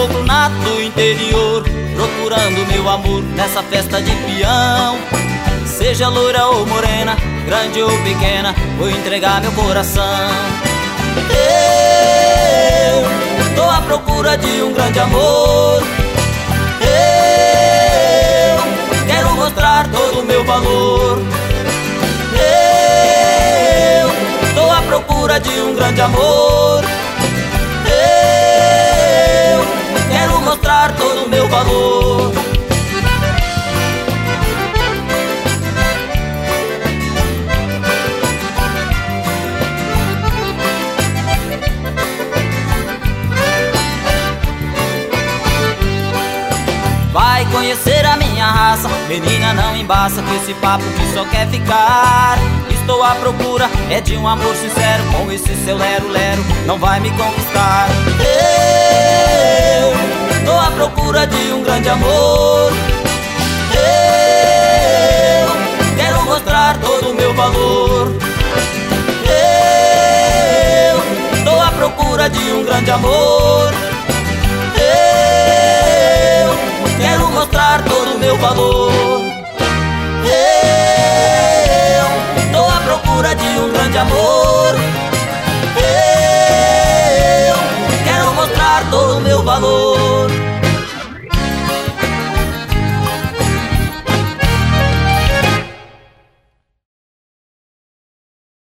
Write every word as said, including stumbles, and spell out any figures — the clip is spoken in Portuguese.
caboclo nato do interior, procurando meu amor nessa festa de peão. Seja loira ou morena, grande ou pequena, vou entregar meu coração. Eu tô à procura de um grande amor. Eu quero mostrar todo o meu valor. Eu tô à procura de um grande amor. Eu quero mostrar todo o meu valor. Vai conhecer a minha raça, menina, não embaça com esse papo que só quer ficar. Estou à procura, é de um amor sincero, com esse seu lero-lero não vai me conquistar. Eu estou à procura de um grande amor. Eu quero mostrar todo o meu valor. Eu estou à procura de um grande amor. Quero mostrar todo o meu valor. Eu tô à procura de um grande amor.